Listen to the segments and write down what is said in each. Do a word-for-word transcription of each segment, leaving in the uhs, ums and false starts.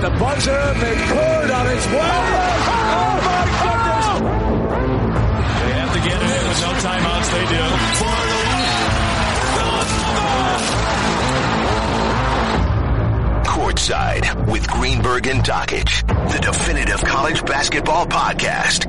the buzzer. McCord on his way. Oh, my goodness. They have to get it in with no timeouts. They do. For the Courtside with Greenberg and Dockich, the definitive college basketball podcast.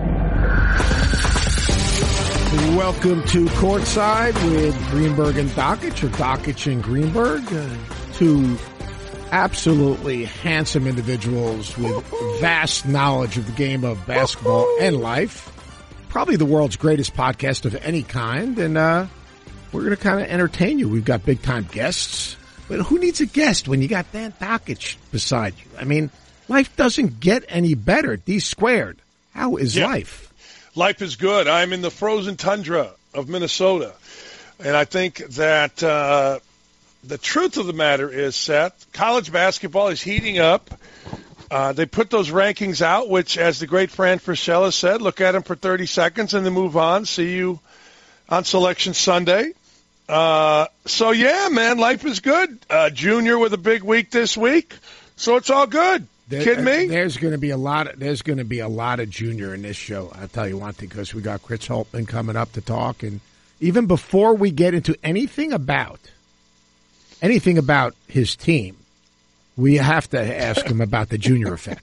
Welcome to Courtside with Greenberg and Dockich, or Dockich and Greenberg, uh, two absolutely handsome individuals with vast knowledge of the game of basketball and life. Probably the world's greatest podcast of any kind, and uh, we're going to kind of entertain you. We've got big-time guests. But who needs a guest when you got Dan Dockich beside you? I mean, life doesn't get any better. D squared. How is yeah. life? Life is good. I'm in the frozen tundra of Minnesota. And I think that uh, the truth of the matter is, Seth, college basketball is heating up. Uh, they put those rankings out, which, as the great Fran Fraschilla said, look at them for thirty seconds and then move on. See you on Selection Sunday. Uh, so, yeah, man, life is good. Uh, Junior with a big week this week. So it's all good. There, Kidding me? There's going to be a lot. Of, there's going to be a lot of Junior in this show. I'll tell you one thing, because we got Chris Holtman coming up to talk, and even before we get into anything about anything about his team, we have to ask him about the Junior effect.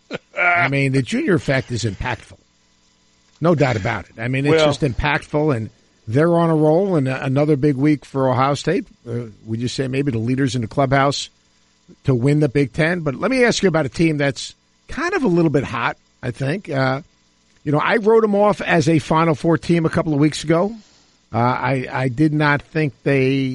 I mean, the Junior effect is impactful, no doubt about it. I mean, it's well, just impactful, and they're on a roll. And another big week for Ohio State. Uh, would you say maybe the leaders in the clubhouse to win the Big Ten? But let me ask you about a team that's kind of a little bit hot, I think. Uh, you know, I wrote them off as a Final Four team a couple of weeks ago. Uh, I, I did not think they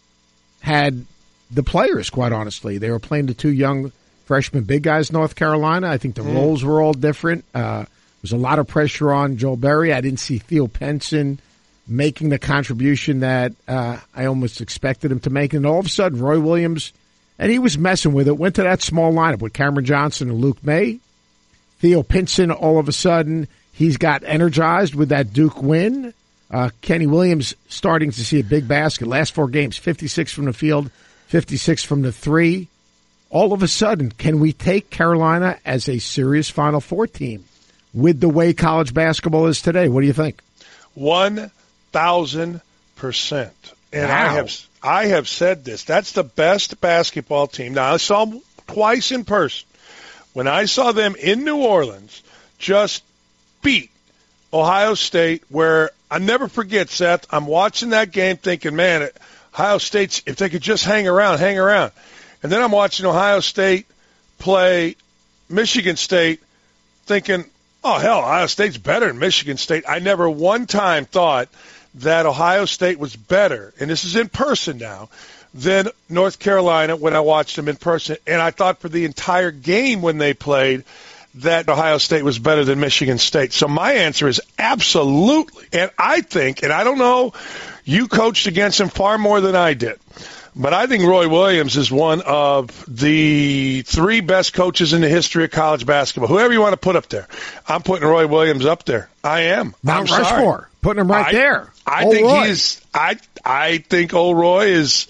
had the players, quite honestly. They were playing the two young freshman big guys, North Carolina. I think the mm. roles were all different. Uh, there was a lot of pressure on Joel Berry. I didn't see Theo Pinson making the contribution that uh, I almost expected him to make. And all of a sudden, Roy Williams, and he was messing with it, went to that small lineup with Cameron Johnson and Luke May. Theo Pinson, all of a sudden, he's got energized with that Duke win. Uh, Kenny Williams starting to see a big basket. Last four games, fifty-six from the field, fifty-six from the three. All of a sudden, can we take Carolina as a serious Final Four team with the way college basketball is today? What do you think? One thousand percent. And wow. I have I have said this. That's the best basketball team. Now, I saw them twice in person. When I saw them in New Orleans just beat Ohio State, where I never forget, Seth, I'm watching that game thinking, man, Ohio State's, if they could just hang around, hang around. And then I'm watching Ohio State play Michigan State thinking, oh, hell, Ohio State's better than Michigan State. I never one time thought that Ohio State was better, and this is in person now, than North Carolina when I watched them in person. And I thought for the entire game when they played that Ohio State was better than Michigan State. So my answer is absolutely. And I think, and I don't know, you coached against him far more than I did, but I think Roy Williams is one of the three best coaches in the history of college basketball. Whoever you want to put up there, I'm putting Roy Williams up there. I am. Mount I'm Rushmore, sorry. putting him right I, there. I old think Roy. he's. I I think old Roy is.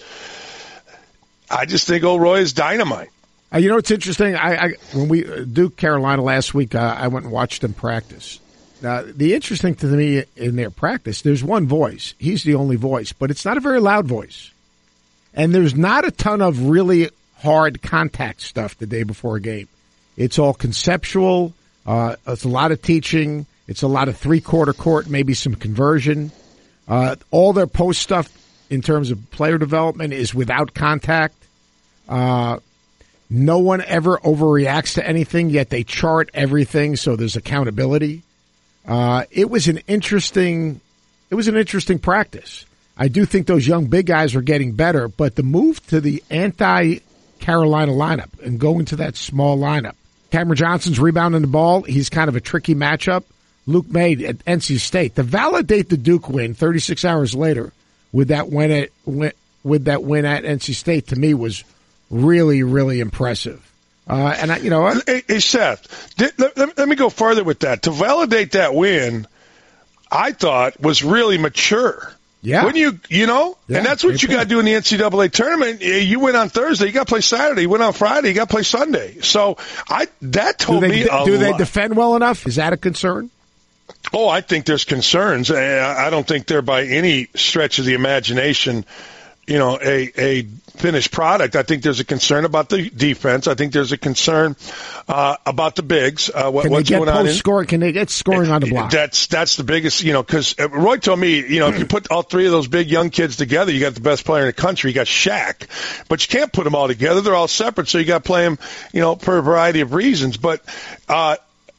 I just think old Roy is dynamite. Uh, you know, it's interesting. I, I when we uh, Duke Carolina last week, uh, I went and watched them practice. Uh, the interesting to me in their practice, there's one voice. He's the only voice, but it's not a very loud voice. And there's not a ton of really hard contact stuff the day before a game. It's all conceptual. Uh, it's a lot of teaching. It's a lot of three-quarter court, maybe some conversion. Uh, all their post stuff in terms of player development is without contact. Uh, no one ever overreacts to anything, yet they chart everything, so there's accountability. Uh, it was an interesting, it was an interesting practice. I do think those young big guys are getting better, but the move to the anti-Carolina lineup and going to that small lineup. Cameron Johnson's rebounding the ball. He's kind of a tricky matchup. Luke May at N C State. To validate the Duke win thirty-six hours later with that win at, with that win at N C State, to me, was really, really impressive. Uh, and, I, you know, hey, hey Seth, did, let, let me go further with that. To validate that win, I thought was really mature Yeah. Wouldn't you, you know? Yeah, and that's what you got to do in the N C double A tournament. You win on Thursday, you got to play Saturday. You win on Friday, you got to play Sunday. So I that told do they, me a Do they lot. defend well enough? Is that a concern? Oh, I think there's concerns. I don't think they're by any stretch of the imagination, you know, a, a finished product. I think there's a concern about the defense. I think there's a concern uh, about the bigs. Uh, what, Can what's they get going on? post scoring? Can they get scoring on the block? That's that's the biggest, you know, because Roy told me, you know, if you put all three of those big young kids together, you got the best player in the country. You got Shaq, but you can't put them all together. They're all separate, so you got to play them, you know, for a variety of reasons. But uh,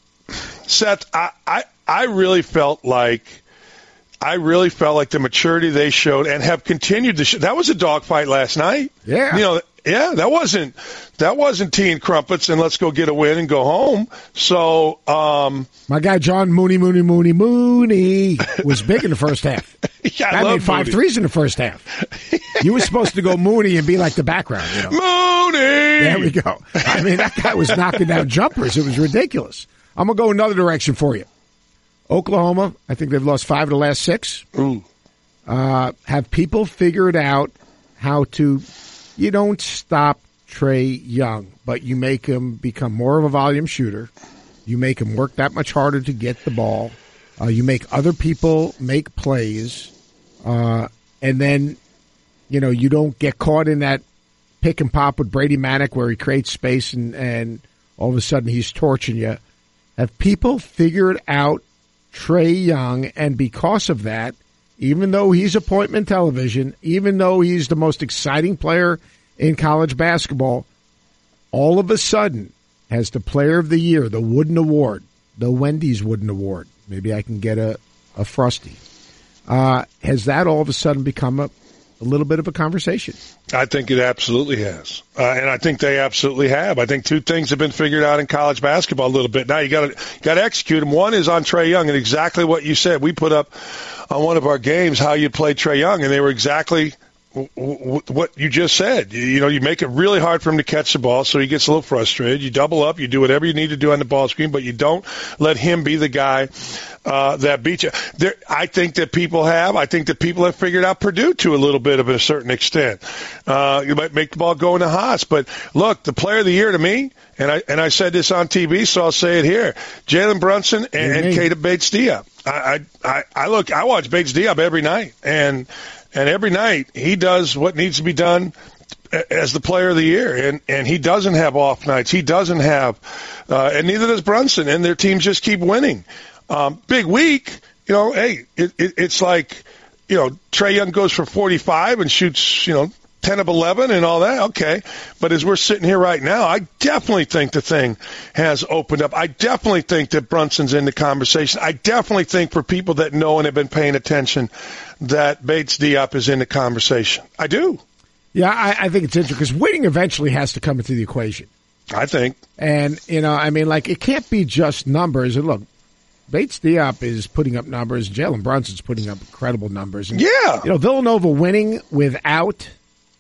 Seth, I, I I really felt like. I really felt like the maturity they showed and have continued to show. That was a dogfight last night. Yeah. You know, yeah, that wasn't that wasn't tea and crumpets and let's go get a win and go home. So, um, my guy John Mooney, Mooney, Mooney, Mooney was big in the first half. yeah, I I love made five Mooney. threes in the first half. You were supposed to go Mooney and be like the background, you know. Mooney! There we go. I mean, that guy was knocking down jumpers. It was ridiculous. I'm going to go another direction for you. Oklahoma, I think they've lost five of the last six. Ooh. Uh, have people figured out how to, you don't stop Trae Young, but you make him become more of a volume shooter. You make him work that much harder to get the ball. Uh, you make other people make plays. Uh, and then, you know, you don't get caught in that pick and pop with Brady Manick where he creates space and, and all of a sudden he's torching you. Have people figured out Trae Young, and because of that, even though he's appointment television, even though he's the most exciting player in college basketball, all of a sudden has the player of the year, the Wooden Award, the Wendy's Wooden Award. Maybe I can get a, a Frosty. Uh, has that all of a sudden become a, a little bit of a conversation? I think it absolutely has. Uh, and I think they absolutely have. I think two things have been figured out in college basketball a little bit. Now you got to got to execute them. One is on Trae Young, and exactly what you said. We put up on one of our games how you play Trae Young, and they were exactly w- w- what you just said. You, you know, you make it really hard for him to catch the ball, so he gets a little frustrated. You double up, you do whatever you need to do on the ball screen, but you don't let him be the guy Uh, that beat you. There, I think that people have. I think that people have figured out Purdue to a little bit of a certain extent. Uh, you might make the ball go in the Haas, but look, the player of the year to me, and I and I said this on T V, so I'll say it here: Jalen Brunson and, and Keita Bates-Diop. I, I I look, I watch Bates-Diop every night, and and every night he does what needs to be done as the player of the year, and and he doesn't have off nights. He doesn't have, uh, and neither does Brunson, and their teams just keep winning. Um, big week, you know, hey, it, it, it's like, you know, Trae Young goes for forty-five and shoots, you know, ten of eleven and all that. Okay. But as we're sitting here right now, I definitely think the thing has opened up. I definitely think that Brunson's in the conversation. I definitely think for people that know and have been paying attention that Bates-Diop is in the conversation. I do. Yeah, I, I think it's interesting because winning eventually has to come into the equation. I think. And, you know, I mean, like, it can't be just numbers. And look, Bates-Diop is putting up numbers. Jalen Brunson's putting up incredible numbers. And, yeah. You know, Villanova winning without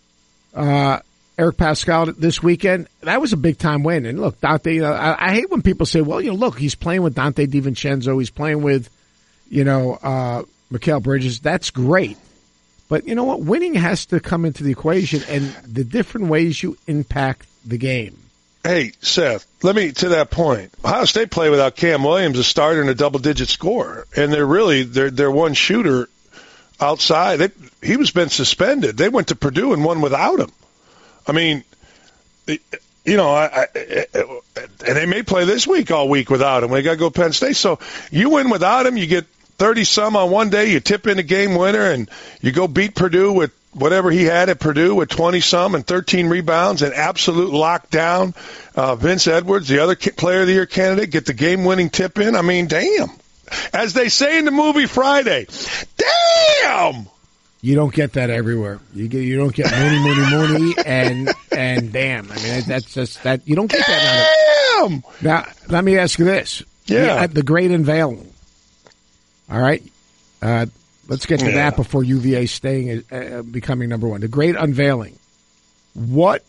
uh, Eric Pascal this weekend, that was a big-time win. And, look, Dante, you know, I, I hate when people say, well, you know, look, he's playing with Dante DiVincenzo. He's playing with, you know, uh, Mikal Bridges. That's great. But you know what? Winning has to come into the equation and the different ways you impact the game. Hey, Seth, let me, to that point, Ohio State played without Cam Williams, a starter and a double-digit scorer, and they're really, they're, they're one shooter outside. They, he was been suspended. They went to Purdue and won without him. I mean, you know, I, I, and they may play this week all week without him. They got to go Penn State. So you win without him, you get thirty-some on one day, you tip in a game winner, and you go beat Purdue with whatever he had at Purdue with twenty-some and thirteen rebounds and absolute lockdown. Uh, Vince Edwards, the other player of the year candidate, get the game-winning tip in. I mean, damn. As they say in the movie Friday, damn! You don't get that everywhere. You get, you don't get Mooney, Mooney, Mooney, and and damn. I mean, that's just that. You don't get that. Damn! Now, let me ask you this. Yeah. The, the great unveiling. All right? Uh, let's get to yeah. that before U V A staying uh, becoming number one. The great unveiling. What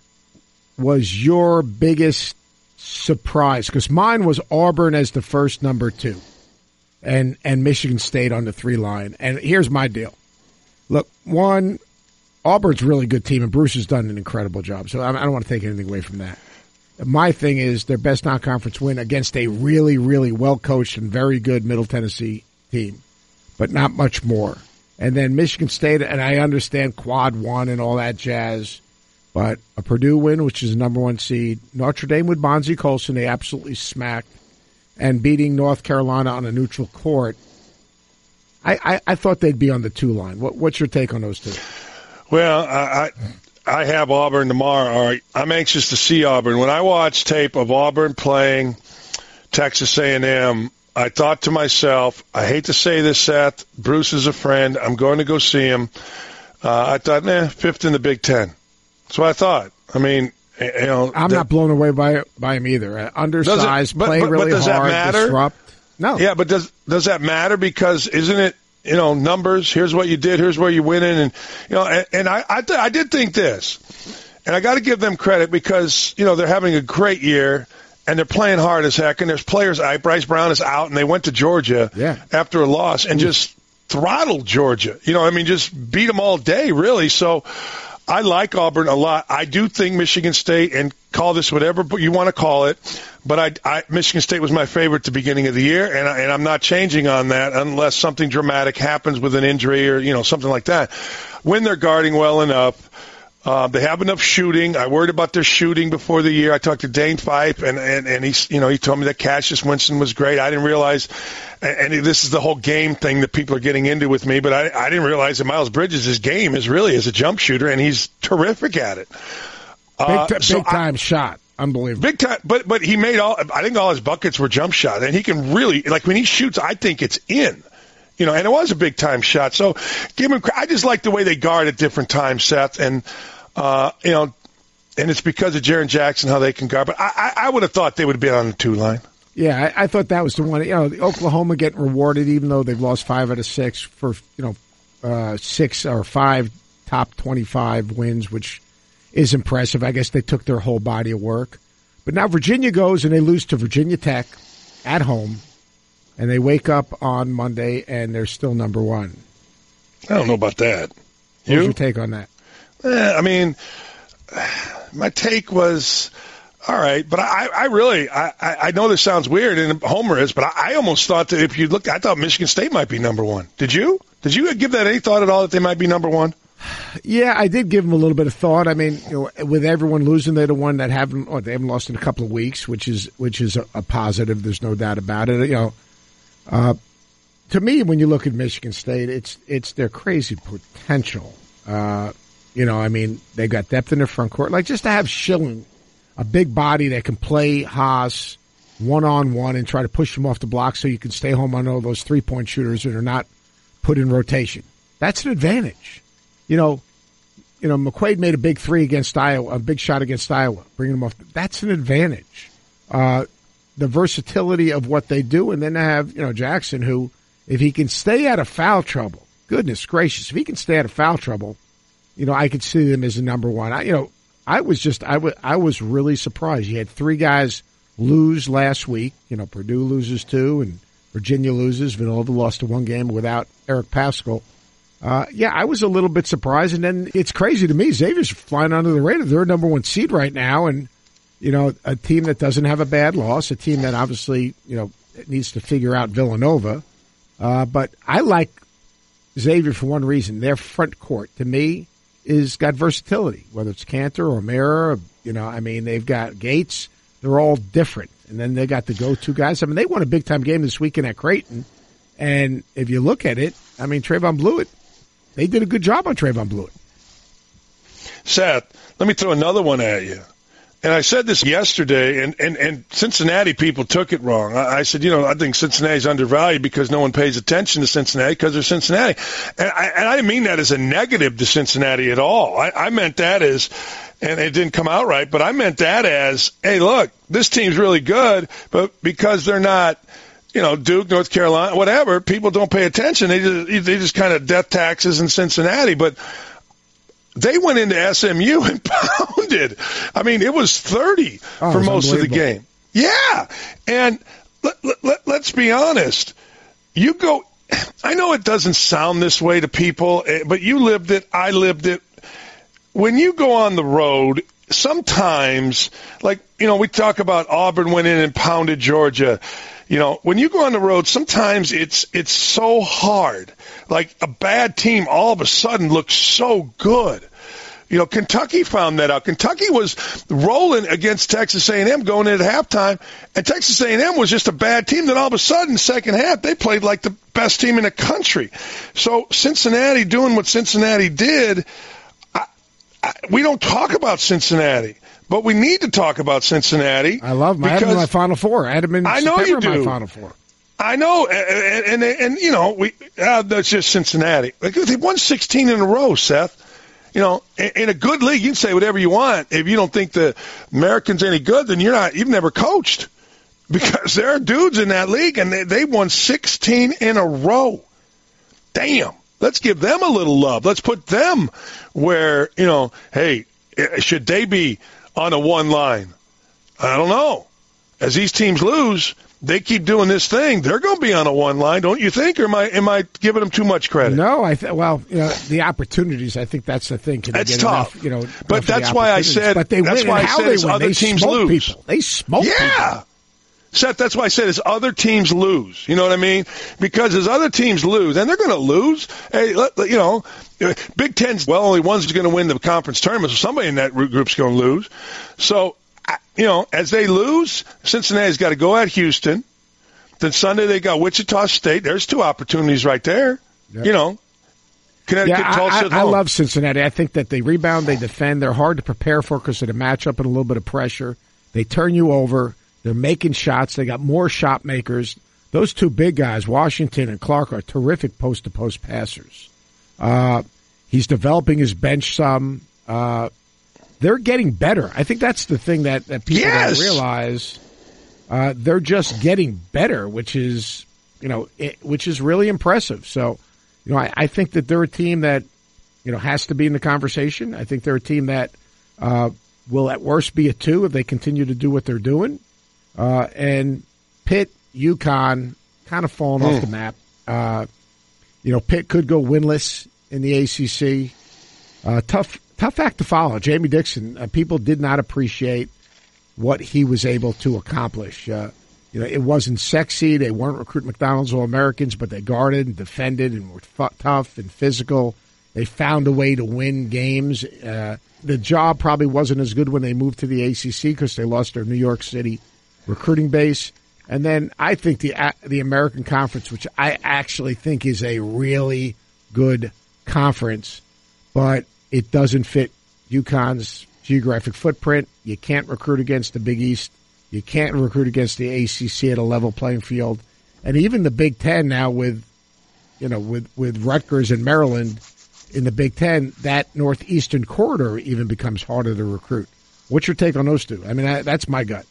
was your biggest surprise? Because mine was Auburn as the first number two, and and Michigan State on the three line. And here's my deal: Look, one, Auburn's a really good team, and Bruce has done an incredible job. So I don't want to take anything away from that. My thing is their best non-conference win against a really, really well-coached and very good Middle Tennessee team, but not much more. And then Michigan State, and I understand quad one and all that jazz, but a Purdue win, which is the number one seed, Notre Dame with Bonzie Colson, they absolutely smacked, and beating North Carolina on a neutral court. I, I, I thought they'd be on the two line. What, what's your take on those two? Well, I, I I have Auburn tomorrow. All right, I'm anxious to see Auburn. When I watched tape of Auburn playing Texas A and M, I thought to myself, I hate to say this, Seth, Bruce is a friend. I'm going to go see him. Uh, I thought, nah, fifth in the Big Ten. That's what I thought. I mean, you know, I'm that, not blown away by by him either. Uh, undersized, it, but, play but, really but does hard, that matter? Disrupt. No. Yeah, but does does that matter? Because isn't it, you know, numbers? Here's what you did. Here's where you went in, and you know, and, and I I, th- I did think this, and I got to give them credit because you know they're having a great year and they're playing hard as heck. And there's players. Bryce Brown is out, and they went to Georgia yeah. after a loss and just throttled Georgia. You know, I mean, just beat them all day, really. So I like Auburn a lot. I do think Michigan State, and call this whatever you want to call it, but I, I Michigan State was my favorite at the beginning of the year, and, I, and I'm not changing on that unless something dramatic happens with an injury or you know something like that. When they're guarding well enough, uh, they have enough shooting. I worried about their shooting before the year. I talked to Dane Fife, and and and he's you know he told me that Cassius Winston was great. I didn't realize, and, and this is the whole game thing that people are getting into with me, but I I didn't realize that Miles Bridges' game is really as a jump shooter, and he's terrific at it. Uh, big, t- so big time I, shot. Unbelievable. Big time, but but he made all. I think all his buckets were jump shot, and he can really like when he shoots. I think it's in, you know, and it was a big time shot. So give him. I just like the way they guard at different times, Seth, and uh, you know, and it's because of Jaren Jackson how they can guard. But I, I, I would have thought they would have been on the two line. Yeah, I, I thought that was the one. You know, the Oklahoma getting rewarded, even though they've lost five out of six for you know uh, six or five top twenty-five wins, which is impressive. I guess they took their whole body of work. But now Virginia goes and they lose to Virginia Tech at home, and they wake up on Monday and they're still number one. I don't know about that. You? What's your take on that? Eh, I mean, my take was, all right, but I, I really, I, I know this sounds weird, and Homer is, but I, I almost thought that if you look, I thought Michigan State might be number one. Did you? Did you give that any thought at all that they might be number one? Yeah, I did give them a little bit of thought. I mean, you know, with everyone losing, they're the one that haven't, or they haven't lost in a couple of weeks, which is which is a, a positive. There's no doubt about it. You know, uh, to me, when you look at Michigan State, it's it's their crazy potential. Uh, you know, I mean, they got depth in their front court. Like just to have Schilling, a big body that can play Haas one on one and try to push him off the block, so you can stay home on all those three point shooters that are not put in rotation. That's an advantage. You know, you know, McQuaid made a big three against Iowa, a big shot against Iowa, bringing them off. That's an advantage. Uh, the versatility of what they do, and then they have, you know, Jackson, who, if he can stay out of foul trouble, goodness gracious, if he can stay out of foul trouble, you know, I could see them as a number one. I, you know, I was just, I, w- I was really surprised. You had three guys lose last week. You know, Purdue loses two, and Virginia loses. Villanova lost to one game without Eric Paschal. Uh, yeah, I was a little bit surprised, and then it's crazy to me. Xavier's flying under the radar. They're number one seed right now, and, you know, a team that doesn't have a bad loss, a team that obviously, you know, needs to figure out Villanova. Uh, but I like Xavier for one reason. Their front court, to me, is got versatility, whether it's Cantor or Mira. You know, I mean, they've got Gates. They're all different. And then they got the go-to guys. I mean, they won a big-time game this weekend at Creighton. And if you look at it, I mean, Trayvon Blewett, they did a good job on Trayvon Blewett. Seth, let me throw another one at you. And I said this yesterday, and, and, and Cincinnati people took it wrong. I, I said, you know, I think Cincinnati's undervalued because no one pays attention to Cincinnati because they're Cincinnati. And I, and I didn't mean that as a negative to Cincinnati at all. I, I meant that as, and it didn't come out right, but I meant that as, hey, look, this team's really good, but because they're not, you know, Duke, North Carolina, whatever, people don't pay attention. They just, they just kind of death taxes in Cincinnati. But they went into S M U and pounded. I mean, it was thirty oh, for was most of the game. Yeah. And let, let, let's be honest. You go I know it doesn't sound this way to people, but you lived it. I lived it. When you go on the road, sometimes, like, you know, we talk about Auburn went in and pounded Georgia. You know, when you go on the road, sometimes it's it's so hard. Like a bad team all of a sudden looks so good. You know, Kentucky found that out. Kentucky was rolling against Texas A and M going into halftime, and Texas A and M was just a bad team. Then all of a sudden, second half, they played like the best team in the country. So Cincinnati doing what Cincinnati did, I, I, we don't talk about Cincinnati, but we need to talk about Cincinnati. I love them. I had them in my Final Four. I had them in I know you do. my Final Four. I know, and, and, and, and you know, we uh, that's just Cincinnati. Like, they won sixteen in a row, Seth. You know, in a good league, you can say whatever you want. If you don't think the Americans any good, then you're not. You've never coached, because there are dudes in that league, and they, they won sixteen in a row. Damn, let's give them a little love. Let's put them where, you know, hey, should they be on a one line? I don't know. As these teams lose, they keep doing this thing, they're going to be on a one line, don't you think? Or am I am I giving them too much credit? No, I th- well, you know, the opportunities. I think that's the thing. Can that's they get tough, enough, you know. But that's why I said. But they that's win. why And I how said they as win. other They teams smoke lose. People. They smoke. Yeah. People. Seth, that's why I said as other teams lose. You know what I mean? Because as other teams lose, and they're going to lose. Hey, let, you know, Big Ten's well, only one's going to win the conference tournament, so somebody in that group's going to lose. So, you know, as they lose, Cincinnati's got to go at Houston. Then Sunday they got Wichita State. There's two opportunities right there. Yep. You know, Connecticut, yeah, Tulsa I, at I, I home. love Cincinnati. I think that they rebound, they defend. They're hard to prepare for because of the matchup and a little bit of pressure. They turn you over. They're making shots. They got more shot makers. Those two big guys, Washington and Clark, are terrific post-to-post passers. Uh, he's developing his bench some. Uh, they're getting better. I think that's the thing that, that people yes! don't realize. Uh, they're just getting better, which is, you know, it, which is really impressive. So, you know, I, I think that they're a team that, you know, has to be in the conversation. I think they're a team that uh, will at worst be a two if they continue to do what they're doing. Uh, and Pitt, UConn, kind of falling mm. off the map. Uh, you know, Pitt could go winless in the A C C. Uh, tough, tough act to follow. Jamie Dixon, uh, people did not appreciate what he was able to accomplish. Uh, you know, it wasn't sexy. They weren't recruiting McDonald's All-Americans, but they guarded and defended and were f- tough and physical. They found a way to win games. Uh, the job probably wasn't as good when they moved to the A C C because they lost their New York City recruiting base. And then I think the uh, the American Conference, which I actually think is a really good conference, but it doesn't fit UConn's geographic footprint. You can't recruit against the Big East. You can't recruit against the A C C at a level playing field. And even the Big Ten now with, you know, with, with Rutgers and Maryland in the Big Ten, that northeastern corridor even becomes harder to recruit. What's your take on those two? I mean, I, that's my gut.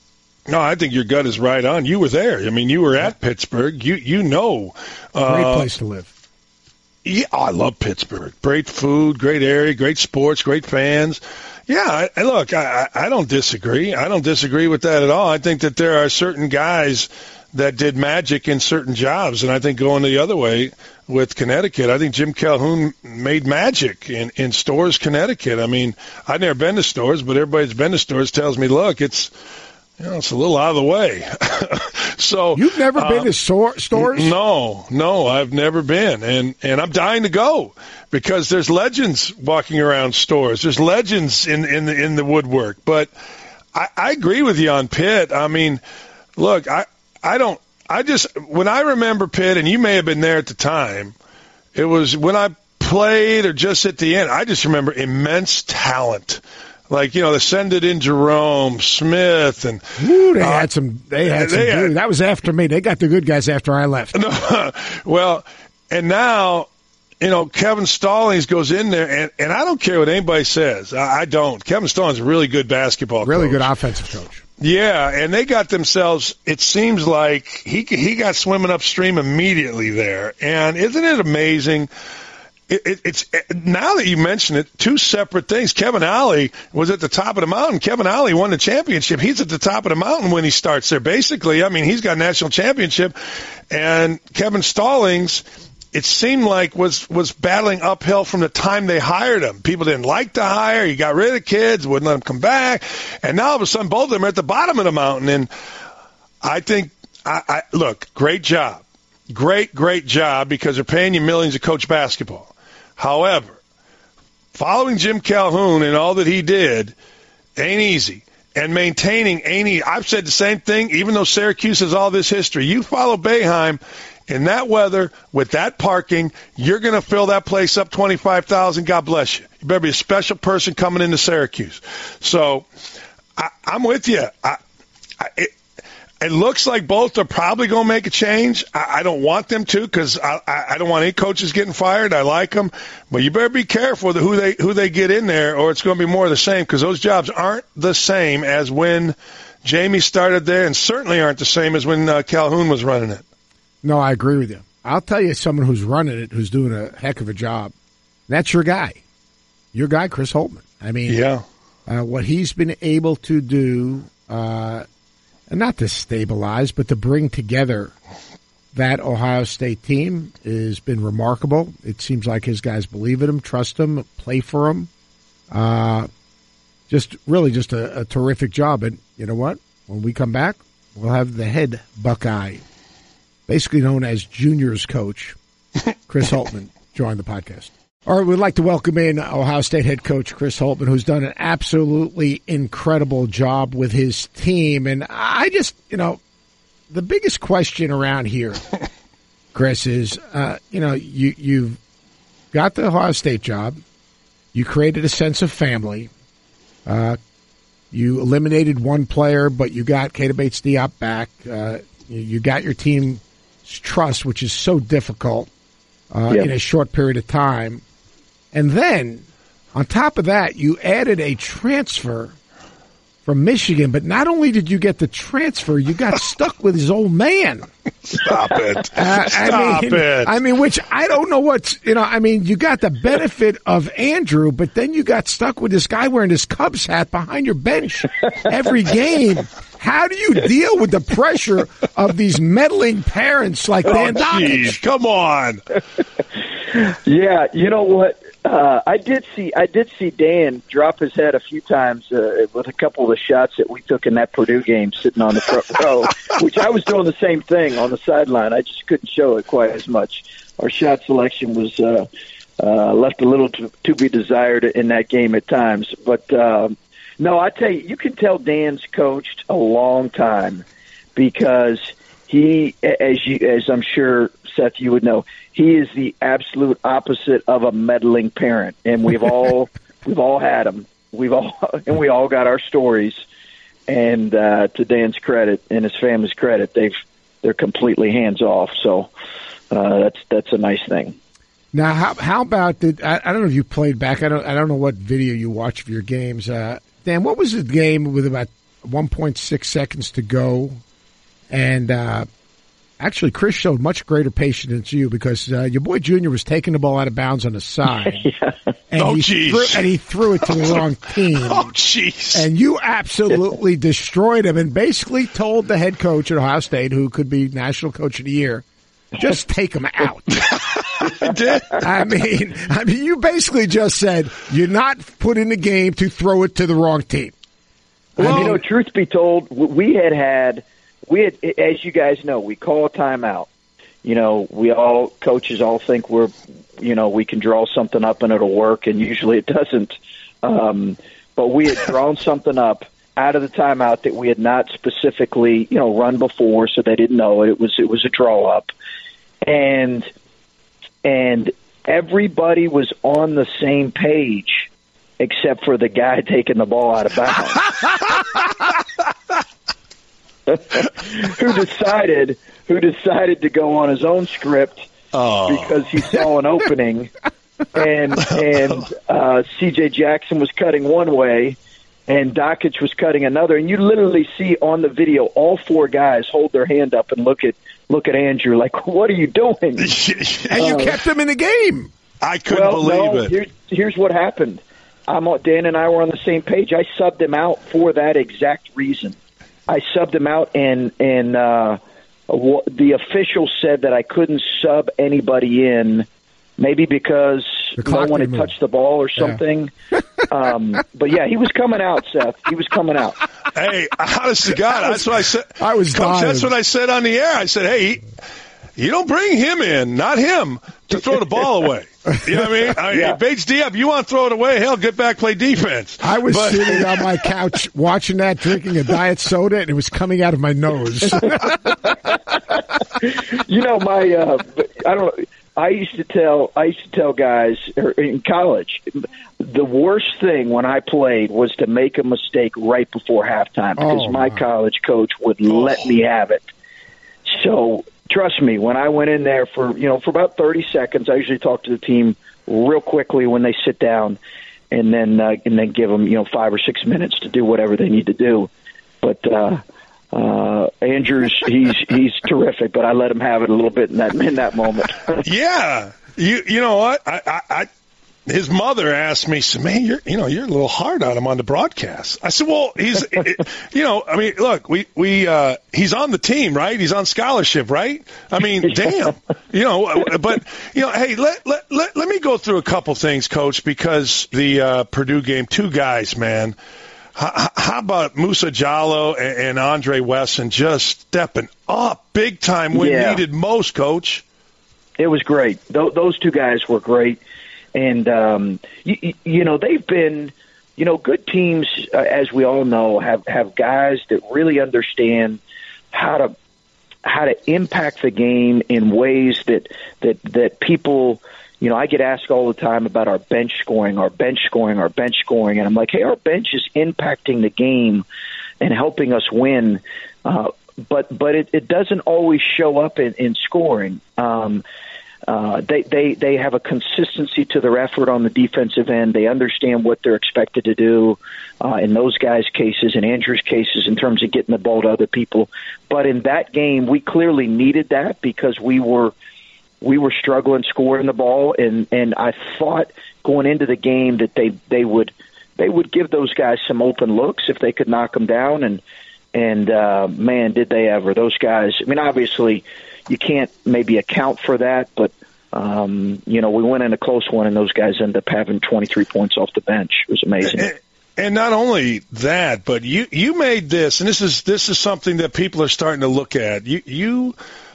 No, I think your gut is right on. You were there. I mean, you were at Pittsburgh. You you know. Uh, Great place to live. Yeah, I love Pittsburgh. Great food, great area, great sports, great fans. Yeah, I, look, I, I don't disagree. I don't disagree with that at all. I think that there are certain guys that did magic in certain jobs, and I think going the other way with Connecticut, I think Jim Calhoun made magic in, in Storrs, Connecticut. I mean, I've never been to Storrs, but everybody that's been to Storrs tells me, look, it's you know, it's a little out of the way. So you've never um, been to so- Storrs? No, no, I've never been, and and I'm dying to go because there's legends walking around Storrs. There's legends in in the in the woodwork. But I, I agree with you on Pitt. I mean, look, I I don't. I just when I remember Pitt, and you may have been there at the time. It was when I played or just at the end. I just remember immense talent. Like, you know, they send it in Jerome, Smith, and Ooh, they uh, had some. They had some. they had, good, that was after me. They got the good guys after I left. No, well, and now, you know, Kevin Stallings goes in there, and, and I don't care what anybody says. I, I don't. Kevin Stallings is a really good basketball really coach. good offensive coach. Yeah, and they got themselves. It seems like he he got swimming upstream immediately there, and isn't it amazing? it, it, it's now that you mention it, two separate things. Kevin Ollie was at the top of the mountain. Kevin Ollie won the championship. He's at the top of the mountain when he starts there. Basically, I mean, he's got a national championship, and Kevin Stallings, it seemed like was was battling uphill from the time they hired him. People didn't like the hire. He got rid of kids, wouldn't let him come back, and now all of a sudden both of them are at the bottom of the mountain. And I think, I, I look, great job. Great, great job because they're paying you millions to coach basketball. However, following Jim Calhoun and all that he did ain't easy. And maintaining ain't easy. I've said the same thing, even though Syracuse has all this history. You follow Boeheim in that weather with that parking, you're going to fill that place up twenty-five thousand. God bless you. You better be a special person coming into Syracuse. So I, I'm with you. I, I, it, It looks like both are probably going to make a change. I, I don't want them to because I, I, I don't want any coaches getting fired. I like them. But you better be careful with who they who they get in there or it's going to be more of the same because those jobs aren't the same as when Jamie started there and certainly aren't the same as when uh, Calhoun was running it. No, I agree with you. I'll tell you someone who's running it who's doing a heck of a job. That's your guy. Your guy, Chris Holtmann. I mean, yeah, uh, what he's been able to do uh, – and not to stabilize, but to bring together that Ohio State team has been remarkable. It seems like his guys believe in him, trust him, play for him. Uh, just really just a, a terrific job. And you know what? When we come back, we'll have the head Buckeye, basically known as juniors coach, Chris Holtmann, join the podcast. All right, we'd like to welcome in Ohio State head coach Chris Holtmann, who's done an absolutely incredible job with his team. And I just, you know, the biggest question around here, Chris, is, uh, you know, you, you've got the Ohio State job. You created a sense of family. Uh, you eliminated one player, but you got Keita Bates-Diop back. Uh, you, you got your team's trust, which is so difficult uh, yep. in a short period of time. And then, on top of that, you added a transfer from Michigan. But not only did you get the transfer, you got stuck with his old man. Stop it. Uh, Stop I mean, it. I mean, which I don't know what's, you know, I mean, you got the benefit of Andrew, but then you got stuck with this guy wearing his Cubs hat behind your bench every game. How do you deal with the pressure of these meddling parents like Dan oh, Dakich? Come on. Yeah, you know what? Uh, I did see I did see Dan drop his head a few times uh, with a couple of the shots that we took in that Purdue game, sitting on the front row, which I was doing the same thing on the sideline. I just couldn't show it quite as much. Our shot selection was uh, uh, left a little to, to be desired in that game at times. But um, no, I tell you, you can tell Dan's coached a long time because he, as you, as I'm sure Seth, you would know, he is the absolute opposite of a meddling parent, and we've all we've all had them. We've all and we all got our stories. And uh, to Dan's credit and his family's credit, they've they're completely hands off. So uh, that's that's a nice thing. Now, how how about the? I, I don't know if you played back. I don't I don't know what video you watched of your games. Uh, Dan, what was the game with about one point six seconds to go, and uh, actually, Chris showed much greater patience than you because uh, your boy Junior was taking the ball out of bounds on the side. yeah. And oh, he threw, and he threw it to the wrong team. Oh, jeez. And you absolutely destroyed him and basically told the head coach at Ohio State, who could be National Coach of the Year, just take him out. I did. I mean, I mean, you basically just said you're not put in the game to throw it to the wrong team. Well, I mean, you know, truth be told, we had had, we had, as you guys know, we call a timeout. You know, we all, coaches all think we're, you know, we can draw something up and it'll work, and usually it doesn't. Um, but we had drawn something up out of the timeout that we had not specifically, you know, run before, so they didn't know it. It was, it was a draw up. And, and everybody was on the same page except for the guy taking the ball out of bounds. who decided who decided to go on his own script oh. because he saw an opening, and and uh, C J Jackson was cutting one way, and Dakich was cutting another, and you literally see on the video all four guys hold their hand up and look at look at Andrew like, what are you doing? And you uh, kept them in the game. I couldn't well, believe no, it. Here, here's what happened. I'm, Dan and I were on the same page. I subbed him out for that exact reason. I subbed him out, and and uh, the official said that I couldn't sub anybody in, maybe because no one had touched the ball or something. Yeah. um, but yeah, he was coming out, Seth. He was coming out. Hey, honest to God, that's what I said. I was Coach, dying. That's what I said on the air. I said, hey, you don't bring him in, not him, to throw the ball away. You know what I mean? I mean, yeah. Bates Diop, you want to throw it away? Hell, get back, play defense. I was but, sitting on my couch watching that, drinking a diet soda, and it was coming out of my nose. You know, my uh, I don't. I used to tell I used to tell guys in college, the worst thing when I played was to make a mistake right before halftime because oh, my wow. college coach would oh. let me have it. So trust me, when I went in there for you know for about thirty seconds, I usually talk to the team real quickly when they sit down, and then uh, and then give them you know five or six minutes to do whatever they need to do. But uh, uh, Andrews, he's he's terrific, but I let him have it a little bit in that in that moment. Yeah, you you know what? I, I, I his mother asked me, said, "Man, you're you know you're a little hard on him on the broadcast." I said, "Well, he's you know, I mean, look, we we uh, he's on the team, right? He's on scholarship, right? I mean, damn, you know, but you know, hey, let let let, let me go through a couple things, Coach, because the uh, Purdue game, two guys, man. How, how about Musa Jallow and, and Andre Wesson just stepping up big time when yeah. needed most, Coach? It was great. Th- those two guys were great. And, um, you, you know, they've been, you know, good teams, uh, as we all know, have, have guys that really understand how to how to impact the game in ways that, that, that people, you know, I get asked all the time about our bench scoring, our bench scoring, our bench scoring. And I'm like, hey, our bench is impacting the game and helping us win. Uh, but but it, it doesn't always show up in, in scoring. Um Uh, they, they, they have a consistency to their effort on the defensive end. They understand what they're expected to do uh, in those guys' cases, in Andrew's cases, in terms of getting the ball to other people. But in that game, we clearly needed that because we were we were struggling scoring the ball, and, and I thought going into the game that they, they would they would give those guys some open looks if they could knock them down. And and uh, man, did they ever! Those guys. I mean, obviously. You can't maybe account for that, but, um, you know, we went in a close one, and those guys ended up having twenty-three points off the bench. It was amazing. And, and not only that, but you, you made this, and this is this is something that people are starting to look at. You you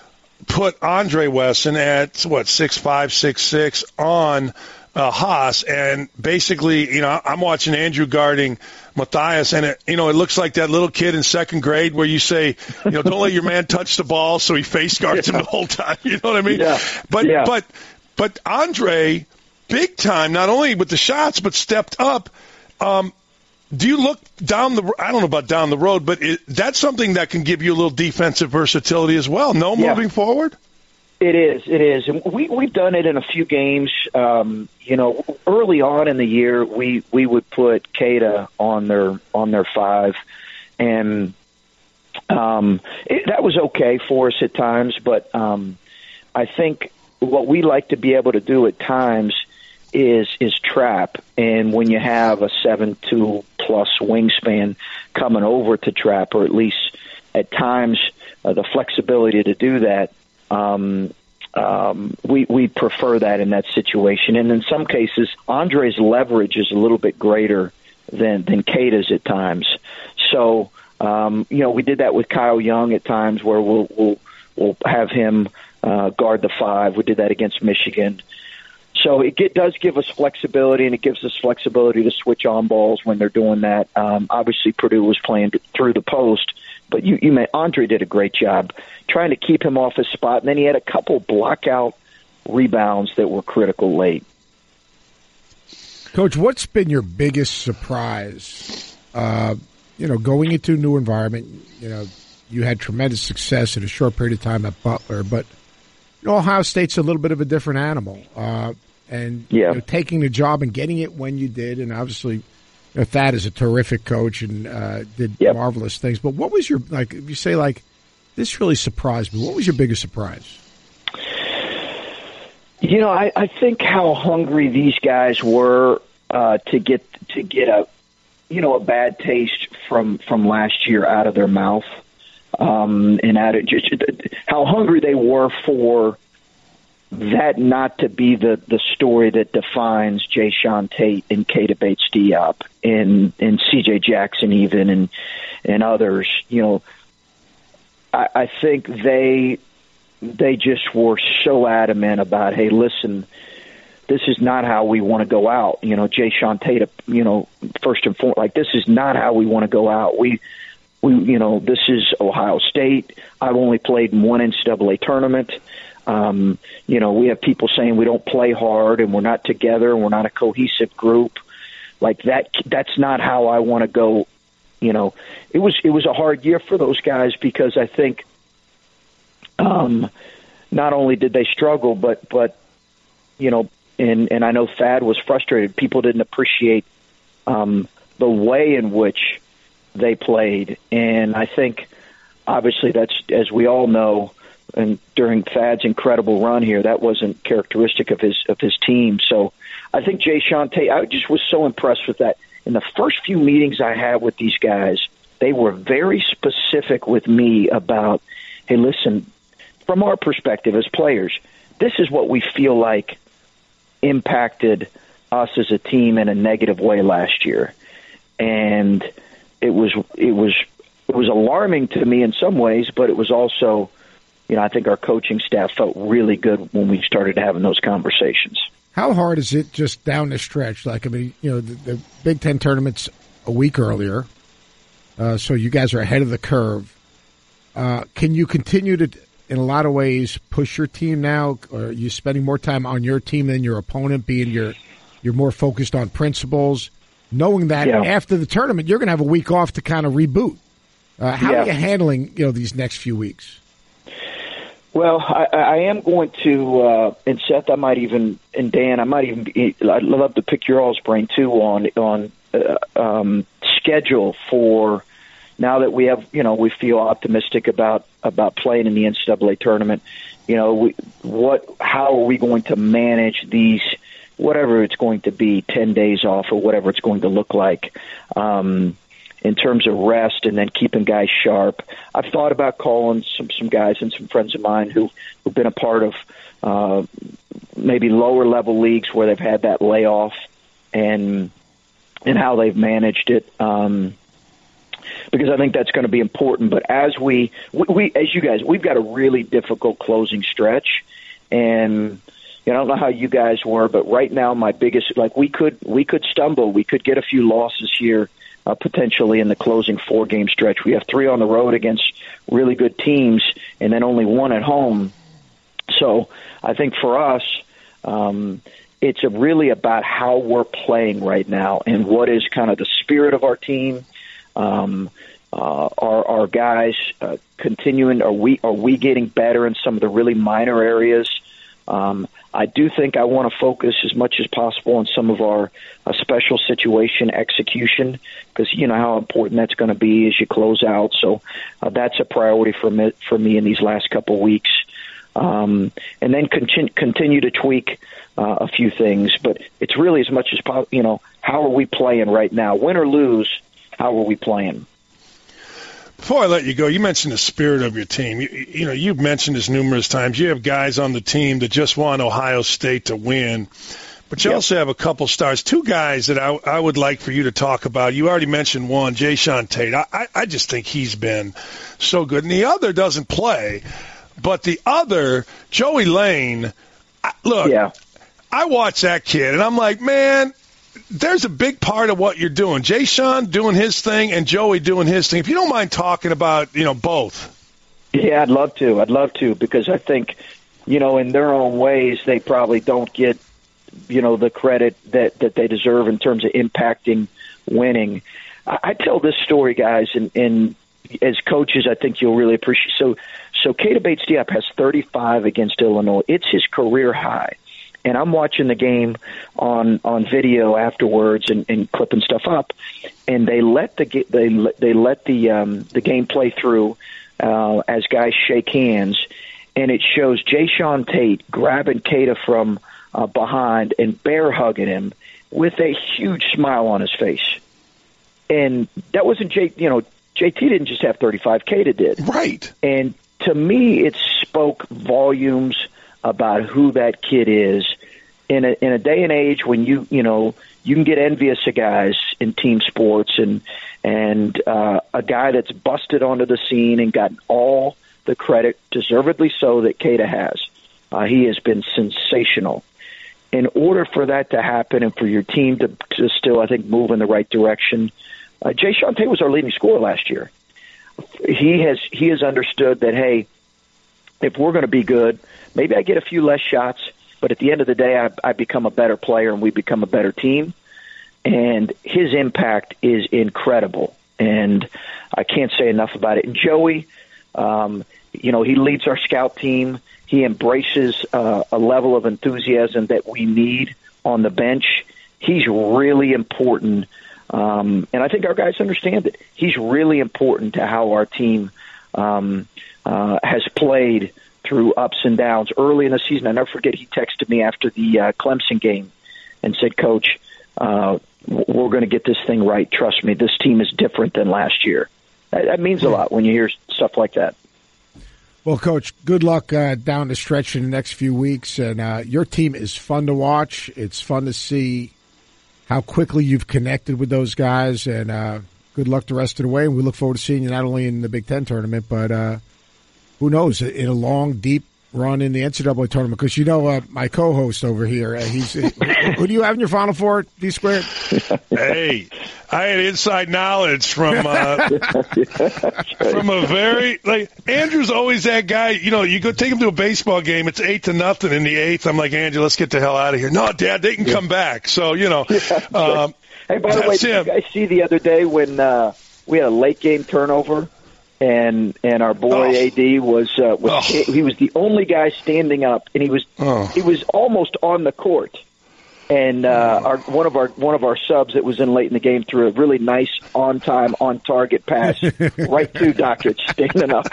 put Andre Wesson at, what, six five, six six on uh, Haas, and basically, you know, I'm watching Andrew guarding Matthias, and it, you know, it looks like that little kid in second grade where you say, you know, don't let your man touch the ball, so he face guards yeah. him the whole time. You know what I mean? Yeah. But yeah. but but Andre, big time, not only with the shots but stepped up. Um, do you look down the? I don't know about down the road, but it, that's something that can give you a little defensive versatility as well. No, yeah. moving forward. It is. It is. And we, we've done it in a few games. Um, you know, early on in the year, we, we would put Keita on their on their five, and um, it, that was okay for us at times. But um, I think what we like to be able to do at times is is trap. And when you have a seven two plus wingspan coming over to trap, or at least at times uh, the flexibility to do that. Um, um, we, we prefer that in that situation. And in some cases, Andre's leverage is a little bit greater than, than Keita's at times. So, um, you know, we did that with Kyle Young at times where we'll, we'll, we'll have him uh, guard the five. We did that against Michigan. So it get, does give us flexibility, and it gives us flexibility to switch on balls when they're doing that. Um, obviously, Purdue was playing through the post. But you, you may, Andre did a great job trying to keep him off his spot, and then he had a couple block-out rebounds that were critical late. Coach, what's been your biggest surprise? Uh, you know, going into a new environment, you know, you had tremendous success in a short period of time at Butler, but you know, Ohio State's a little bit of a different animal. Uh, and yeah. you know, taking the job and getting it when you did, and obviously – You know, Thad is a terrific coach and uh, did yep. marvelous things. But what was your, like, if you say, like, this really surprised me, what was your biggest surprise? You know, I, I think how hungry these guys were uh, to get to get a, you know, a bad taste from, from last year out of their mouth, um, and out of just how hungry they were for that not to be the, the story that defines Jayshawn Tate and Keita Bates-Diop and and C J Jackson even and and others. You know, I, I think they. They just were so adamant about, hey, listen, this is not how we want to go out. You know, Jayshawn Tate, you know, first and foremost, like, this is not how we want to go out. We, we, you know, this is Ohio State. I've only played in one N C double A tournament. Um, you know, we have people saying we don't play hard and we're not together and we're not a cohesive group. Like that, that's not how I want to go. You know, it was, it was a hard year for those guys because I think, Um, not only did they struggle, but, but you know, and, and I know Thad was frustrated. People didn't appreciate um, the way in which they played. And I think, obviously, that's, as we all know, and during Thad's incredible run here, that wasn't characteristic of his of his team. So I think Jayshawn Tate, I just was so impressed with that. In the first few meetings I had with these guys, they were very specific with me about, hey, listen, from our perspective as players, this is what we feel like impacted us as a team in a negative way last year. And it was it was it was alarming to me in some ways, but it was also, you know, I think our coaching staff felt really good when we started having those conversations. How hard is it just down the stretch? Like, I mean, you know, the, the Big Ten tournament's a week earlier, uh, so you guys are ahead of the curve. Uh, can you continue to, in a lot of ways, push your team now? Or are you spending more time on your team than your opponent, being you're, you're more focused on principles, knowing that yeah. after the tournament you're going to have a week off to kind of reboot? Uh, how yeah. are you handling, you know, these next few weeks? Well, I, I am going to, uh, and Seth, I might even, and Dan, I might even, be, I'd love to pick your all's brain too on on uh, um, schedule for now that we have, you know, we feel optimistic about about playing in the N C double A tournament. You know, we, what, how are we going to manage these, whatever it's going to be, ten days off or whatever it's going to look like. Um, in terms of rest and then keeping guys sharp. I've thought about calling some, some guys and some friends of mine who, who've been a part of uh, maybe lower level leagues where they've had that layoff and and how they've managed it, um, because I think that's going to be important. But as we, we, we, as you guys, we've got a really difficult closing stretch, and you know, I don't know how you guys were, but right now my biggest, like we could we could stumble, we could get a few losses here. Uh, potentially in the closing four-game stretch. We have three on the road against really good teams and then only one at home. So I think for us, um, it's a really about how we're playing right now and what is kind of the spirit of our team. Um, uh, are our guys uh, continuing? Are we, are we getting better in some of the really minor areas? Um, I do think I want to focus as much as possible on some of our uh, special situation execution because you know how important that's going to be as you close out. So uh, that's a priority for me, for me in these last couple weeks. Um, and then continue, continue to tweak uh, a few things. But it's really as much as possible, you know, how are we playing right now? Win or lose, how are we playing? Before I let you go, you mentioned the spirit of your team. You, you know, you've mentioned this numerous times. You have guys on the team that just want Ohio State to win, but you yep. also have a couple stars. Two guys that I, I would like for you to talk about. You already mentioned one, Jayshawn Tate. I, I, I just think he's been so good. And the other doesn't play, but the other, Joey Lane, I, look, yeah. I watch that kid, and I'm like, man, there's a big part of what you're doing. Jayshawn doing his thing and Joey doing his thing. If you don't mind talking about, you know, both. Yeah, I'd love to. I'd love to because I think, you know, in their own ways, they probably don't get, you know, the credit that, that they deserve in terms of impacting winning. I, I tell this story, guys, and, and as coaches, I think you'll really appreciate. So, so Keita Bates-Diop has thirty-five against Illinois. It's his career high. And I'm watching the game on, on video afterwards and, and clipping stuff up, and they let the they they let the um, the game play through uh, as guys shake hands, and it shows Jayshawn Tate grabbing Keita from uh, behind and bear hugging him with a huge smile on his face. And that wasn't J. You know, J T didn't just have thirty-five. Keita did. Right. And to me, it spoke volumes about who that kid is in a in a day and age when you you know you can get envious of guys in team sports, and and uh, a guy that's busted onto the scene and gotten all the credit, deservedly so, that Keita has. Uh, he has been sensational. In order for that to happen and for your team to, to still, I think, move in the right direction, uh, Jayshawn Tate was our leading scorer last year. He has he has understood that, hey, if we're going to be good, maybe I get a few less shots, but at the end of the day, I, I become a better player and we become a better team. And his impact is incredible, and I can't say enough about it. And Joey, um, you know, he leads our scout team. He embraces uh, a level of enthusiasm that we need on the bench. He's really important, um, and I think our guys understand it. He's really important to how our team um, uh, has played through ups and downs. Early in the season, I never forget, he texted me after the uh, Clemson game and said, Coach, uh, we're going to get this thing right. Trust me, this team is different than last year. That, that means a lot when you hear stuff like that. Well, Coach, good luck uh, down the stretch in the next few weeks. And uh, your team is fun to watch. It's fun to see how quickly you've connected with those guys. And uh, good luck the rest of the way. And we look forward to seeing you not only in the Big Ten tournament, but uh, who knows, in a long, deep run in the N C double A tournament. Because you know uh, my co-host over here, uh, he's who do you have in your Final Four, D Squared? Hey, I had inside knowledge from uh, from a very like Andrew's always that guy. You know, you go take him to a baseball game. It's eight to nothing in the eighth. I'm like, Andrew, let's get the hell out of here. No, Dad, they can come back. So you know. Um, hey, by the way, did you guys see the other day when uh, we had a late game turnover? And and our boy oh. A D was uh, was oh. he was the only guy standing up, and he was oh. he was almost on the court. And uh, our one of our one of our subs that was in late in the game threw a really nice on time, on target pass right to Dockage, standing up.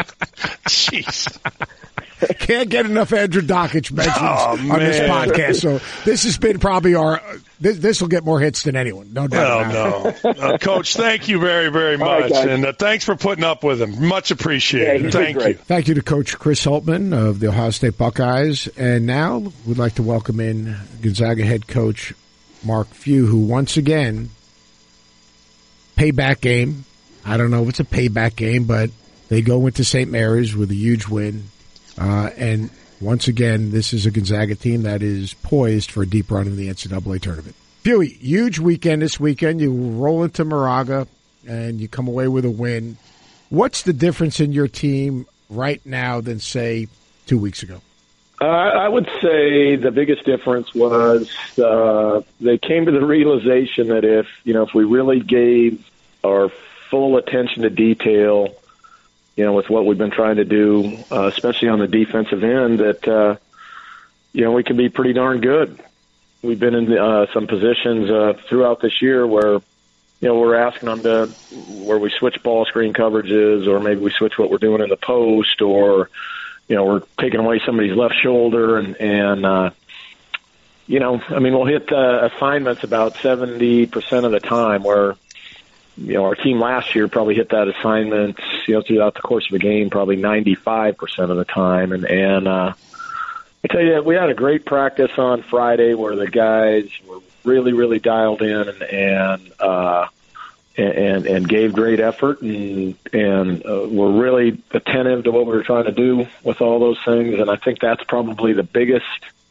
Jeez. Can't get enough Andrew Dockage mentions oh, on this podcast. So this has been probably our this this will get more hits than anyone. No doubt. Oh, no, uh, Coach, thank you very very much, right, and uh, thanks for putting up with him. Much appreciated. Yeah, thank you. Thank you to Coach Chris Holtmann of the Ohio State Buckeyes, and now we'd like to welcome in Gonzaga head coach Mark Few, who once again payback game. I don't know if it's a payback game, but they go into Saint Mary's with a huge win. Uh, and once again, this is a Gonzaga team that is poised for a deep run in the N C double A tournament. Huey, huge weekend this weekend. You roll into Moraga, and you come away with a win. What's the difference in your team right now than, say, two weeks ago? Uh, I would say the biggest difference was uh, they came to the realization that if, you know, if we really gave our full attention to detail, you know, with what we've been trying to do, uh, especially on the defensive end, that, uh, you know, we can be pretty darn good. We've been in uh, some positions uh, throughout this year where, you know, we're asking them to, where we switch ball screen coverages, or maybe we switch what we're doing in the post, or, you know, we're taking away somebody's left shoulder. And, and uh, you know, I mean, we'll hit uh, assignments about seventy percent of the time, where, you know, our team last year probably hit that assignment, you know, throughout the course of the game, probably ninety-five percent of the time. And, and uh, I tell you, we had a great practice on Friday where the guys were really, really dialed in and, and, uh, and, and gave great effort, and, and uh, were really attentive to what we were trying to do with all those things. And I think that's probably the biggest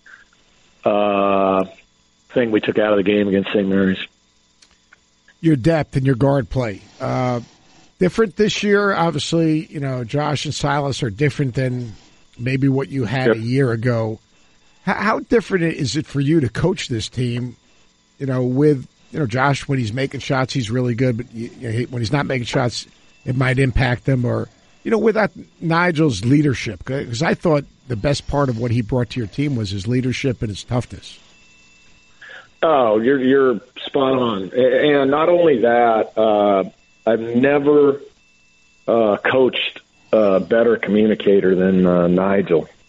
uh, thing we took out of the game against Saint Mary's. Your depth and your guard play. Uh, different this year, obviously. You know, Josh and Silas are different than maybe what you had yep. a year ago. How, how different is it for you to coach this team, you know, with, you know, Josh, when he's making shots, he's really good, but you know, when he's not making shots, it might impact them, or, you know, without Nigel's leadership? Because I thought the best part of what he brought to your team was his leadership and his toughness. Oh, you're you're spot on. And not only that, uh, I've never uh, coached a better communicator than uh, Nigel.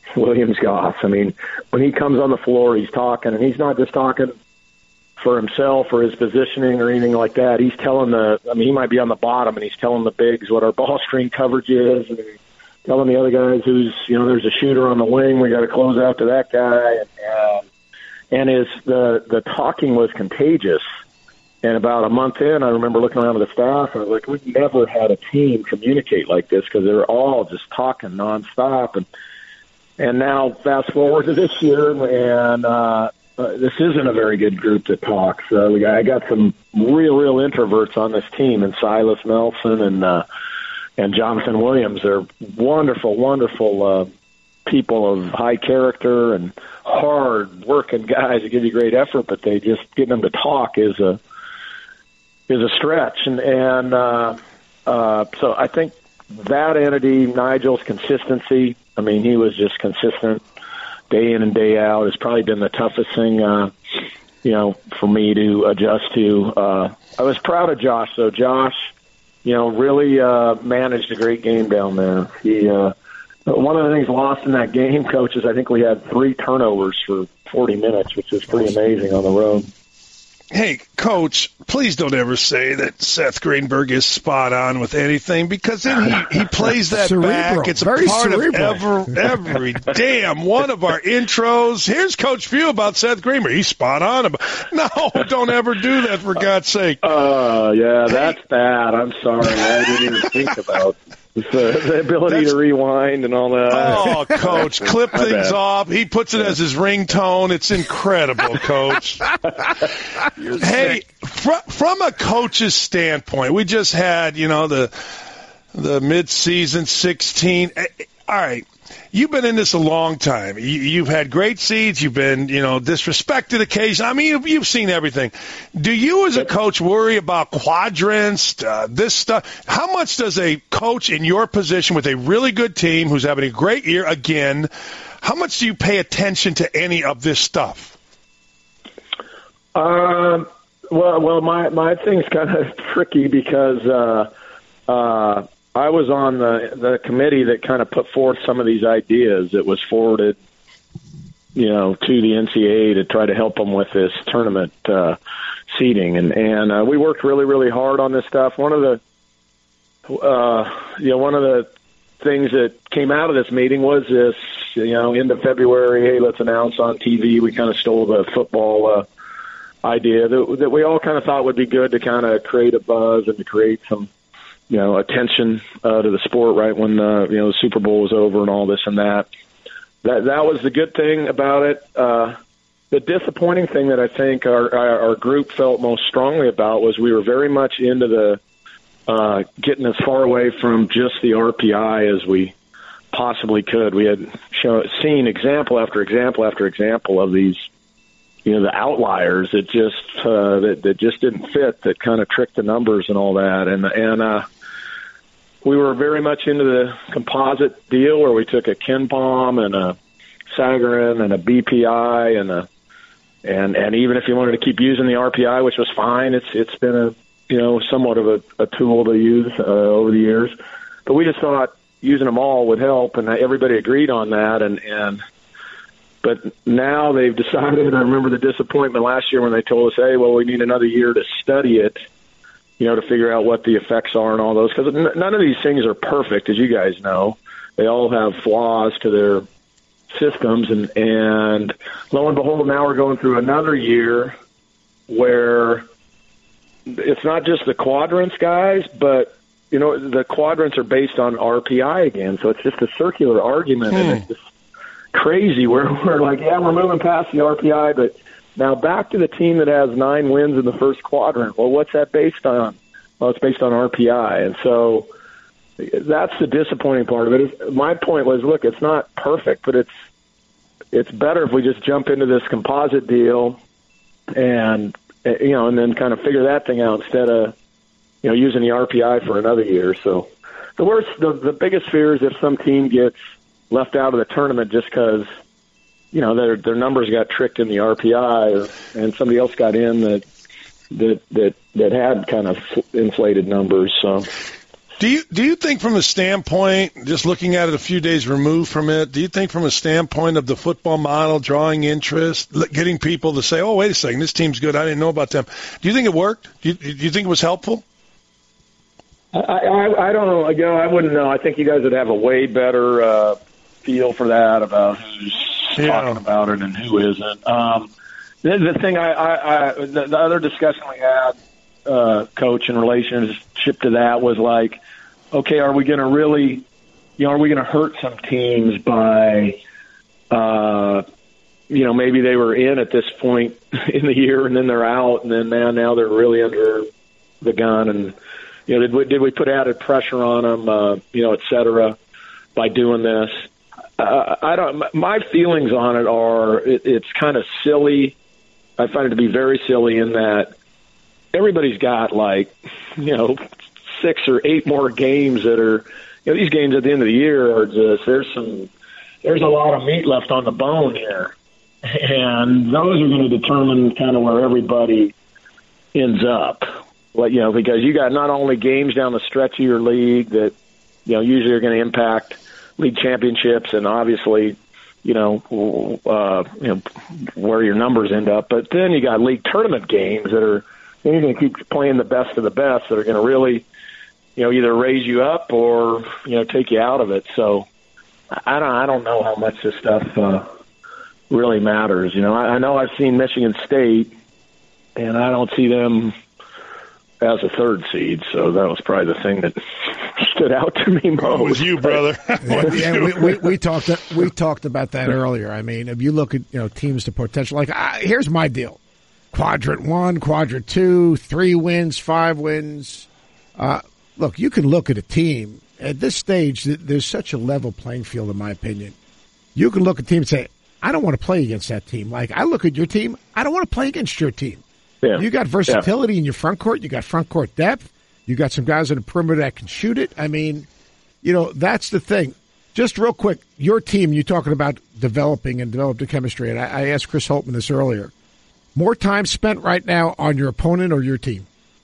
Williams Goss. I mean, when he comes on the floor, he's talking, and he's not just talking for himself or his positioning or anything like that. He's telling the, I mean, he might be on the bottom, and he's telling the bigs what our ball screen coverage is, and telling the other guys who's, you know, there's a shooter on the wing, we got to close out to that guy. And, uh, and his, the, the talking was contagious. And about a month in, I remember looking around at the staff, and I was like, we've never had a team communicate like this because they're all just talking nonstop. And and now fast forward to this year, and uh, uh, this isn't a very good group that talks. Uh, we got, I got some real, real introverts on this team, and Silas Nelson and uh, and Jonathan Williams. They're wonderful, wonderful uh, people of high character and hard-working guys that give you great effort, but they just getting them to talk is a is a stretch. And, and uh, uh, so I think that entity, Nigel's consistency, I mean, he was just consistent day in and day out. It's probably been the toughest thing, uh, you know, for me to adjust to. Uh, I was proud of Josh, though. Josh, you know, really uh, managed a great game down there. He, uh, one of the things lost in that game, Coach, is I think we had three turnovers for forty minutes, which is pretty amazing on the road. Hey, Coach, please don't ever say that Seth Greenberg is spot on with anything, because then he, he plays that Cerebral. back. It's a Very part cerebral. of ever, every damn one of our intros. Here's Coach Few about Seth Greenberg. He's spot on. About, no, don't ever do that, for God's sake. Oh, uh, yeah, that's bad. I'm sorry. I didn't even think about the, the ability that's, to rewind and all that. Oh, Coach, clip things bad. off. He puts it as his ringtone. It's incredible, Coach. Hey, fr- from a coach's standpoint, we just had, you know, the the mid-season sixteen. All right, you've been in this a long time. You, you've had great seeds. You've been, you know, disrespected occasionally. I mean, you've, you've seen everything. Do you, as a coach, worry about quadrants, uh, this stuff? How much does a coach in your position with a really good team who's having a great year again, how much do you pay attention to any of this stuff? Um. Well, well, my my thing's kind of tricky because uh, uh, I was on the the committee that kind of put forth some of these ideas that was forwarded, you know, to the N C double A to try to help them with this tournament uh, seeding, and and uh, we worked really really hard on this stuff. One of the, uh, you know, one of the things that came out of this meeting was this, you know, end of February, hey, let's announce on T V. We kind of stole the football Uh, idea that, that we all kind of thought would be good to kind of create a buzz and to create some, you know, attention uh, to the sport right when, uh, you know, the Super Bowl was over and all this and that. That that was the good thing about it. Uh, the disappointing thing that I think our, our, our group felt most strongly about was we were very much into the uh, getting as far away from just the R P I as we possibly could. We had show, seen example after example after example of these, you know, the outliers that just uh, that, that just didn't fit, that kind of tricked the numbers and all that. And and uh, we were very much into the composite deal where we took a KenPom and a Sagarin and a B P I and a and and even if you wanted to keep using the R P I, which was fine, it's it's been a you know somewhat of a, a tool to use uh, over the years. But we just thought using them all would help, and everybody agreed on that. And and But now they've decided, I remember the disappointment last year when they told us, hey, well, we need another year to study it, you know, to figure out what the effects are and all those. Because none of these things are perfect, as you guys know. They all have flaws to their systems. And, and lo and behold, now we're going through another year where it's not just the quadrants, guys, but, you know, the quadrants are based on R P I again. So it's just a circular argument. Hmm. And it's just crazy where we're like, yeah, we're moving past the R P I, but now back to the team that has nine wins in the first quadrant. Well, what's that based on? Well, it's based on R P I. And so that's the disappointing part of it. My point was, look, it's not perfect, but it's it's better if we just jump into this composite deal and, you know, and then kind of figure that thing out instead of, you know, using the R P I for another year. So the worst, the, the biggest fear is if some team gets left out of the tournament just because, you know, their their numbers got tricked in the R P I, or, and somebody else got in that that that that had kind of inflated numbers. So Do you do you think from a standpoint, just looking at it a few days removed from it, do you think from a standpoint of the football model, drawing interest, getting people to say, oh, wait a second, this team's good, I didn't know about them. Do you think it worked? Do you, do you think it was helpful? I, I, I don't know. You know, I wouldn't know. I think you guys would have a way better uh, feel for that about who's yeah. talking about it and who isn't. Um, the, the thing I, I, I the, the other discussion we had, uh, Coach, in relationship to that was like, okay, are we going to really, you know, are we going to hurt some teams by, uh, you know, maybe they were in at this point in the year and then they're out and then man, now they're really under the gun and, you know, did we, did we put added pressure on them, uh, you know, et cetera, by doing this? Uh, I don't. My feelings on it are it, it's kind of silly. I find it to be very silly in that everybody's got like, you know, six or eight more games that are, you know, these games at the end of the year are just there's some there's a lot of meat left on the bone here, and those are going to determine kind of where everybody ends up. Well, you know, because you got not only games down the stretch of your league that, you know, usually are going to impact league championships and obviously, you know, uh, you know, where your numbers end up, but then you got league tournament games that are, you're going to keep playing the best of the best that are going to really, you know, either raise you up or, you know, take you out of it. So I don't, I don't know how much this stuff uh, really matters. You know, I, I know I've seen Michigan State and I don't see them as a third seed, so that was probably the thing that stood out to me most. It was you, brother. yeah, yeah, we, we, we talked we talked about that earlier. I mean, if you look at, you know, teams to potential, like uh, here's my deal: quadrant one, quadrant two, three wins, five wins. Uh, look, you can look at a team at this stage. There's such a level playing field, in my opinion. You can look at a team and say, "I don't want to play against that team." Like I look at your team, I don't want to play against your team. Yeah. You got versatility yeah. in your front court. You got front court depth. You got some guys on the perimeter that can shoot it. I mean, you know, that's the thing. Just real quick, your team, you're talking about developing and developing chemistry, and I, I asked Chris Holtman this earlier. More time spent right now on your opponent or your team?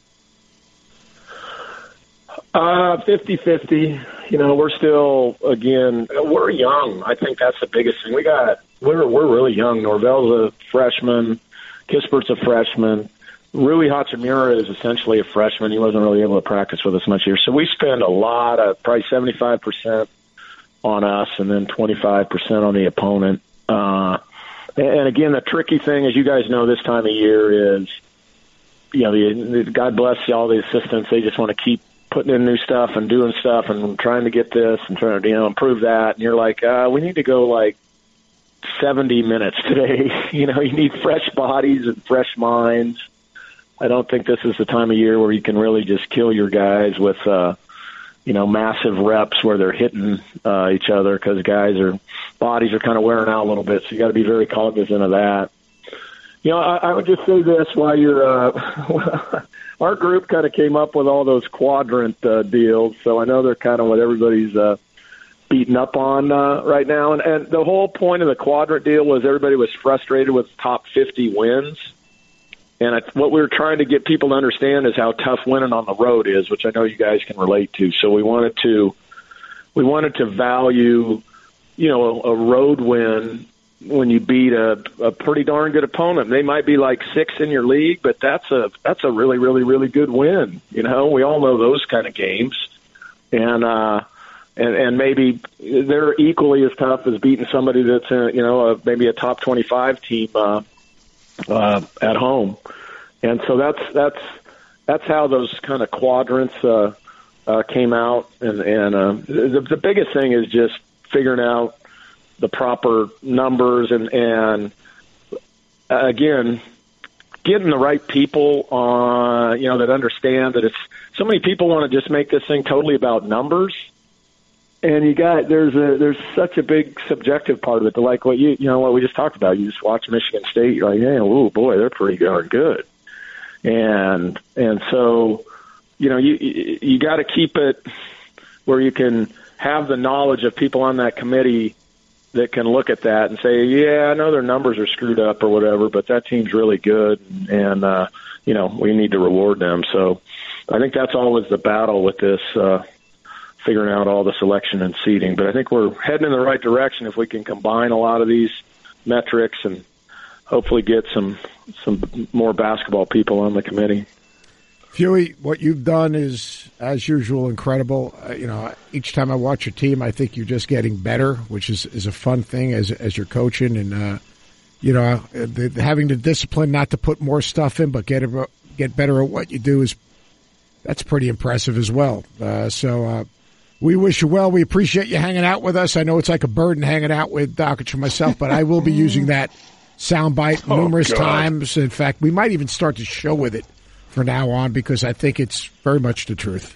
Uh, fifty-fifty. You know, we're still, again, we're young. I think that's the biggest thing. We got, we're, we're really young. Norvell's a freshman. Kispert's a freshman. Rui Hachimura is essentially a freshman. He wasn't really able to practice with us much here. So we spend a lot of, probably seventy-five percent on us and then twenty-five percent on the opponent. Uh, and again, the tricky thing, as you guys know this time of year is, you know, the, the, God bless all the assistants. They just want to keep putting in new stuff and doing stuff and trying to get this and trying to, you know, improve that. And you're like, uh, we need to go like seventy minutes today. You know, you need fresh bodies and fresh minds. I don't think this is the time of year where you can really just kill your guys with, uh, you know, massive reps where they're hitting uh, each other because guys are, bodies are kind of wearing out a little bit. So you got to be very cognizant of that. You know, I, I would just say this while you're, uh, our group kind of came up with all those quadrant uh, deals. So I know they're kind of what everybody's, uh, beaten up on uh, right now. And, and the whole point of the quadrant deal was everybody was frustrated with top fifty wins. And I, what we were trying to get people to understand is how tough winning on the road is, which I know you guys can relate to. So we wanted to, we wanted to value, you know, a, a road win when you beat a, a pretty darn good opponent. They might be like sixth in your league, but that's a, that's a really, really, really good win. You know, we all know those kind of games. And, uh, And, and maybe they're equally as tough as beating somebody that's, in, you know, a, maybe a top twenty-five team uh, uh, at home. And so that's that's that's how those kind of quadrants uh, uh, came out. And, and uh, the, the biggest thing is just figuring out the proper numbers and, and uh, again, getting the right people on, you know, that understand that it's so many people want to just make this thing totally about numbers. And you got there's a there's such a big subjective part of it. To like what you you know what we just talked about. You just watch Michigan State, you're like, yeah, oh boy, they're pretty darn good. And and so, you know, you you got to keep it where you can have the knowledge of people on that committee that can look at that and say, yeah, I know their numbers are screwed up or whatever, but that team's really good, and uh, you know, we need to reward them. So I think that's always the battle with this. Uh, figuring out all the selection and seeding. But I think we're heading in the right direction if we can combine a lot of these metrics and hopefully get some some more basketball people on the committee. Huey, what you've done is, as usual, incredible. Uh, you know, each time I watch your team, I think you're just getting better, which is, is a fun thing as as you're coaching. And, uh, you know, the, the, having the discipline not to put more stuff in but get it, get better at what you do is that's pretty impressive as well. Uh, so uh, we wish you well. We appreciate you hanging out with us. I know it's like a burden hanging out with Dockich and myself, but I will be using that soundbite oh, numerous God. times. In fact, we might even start the show with it from now on, because I think it's very much the truth.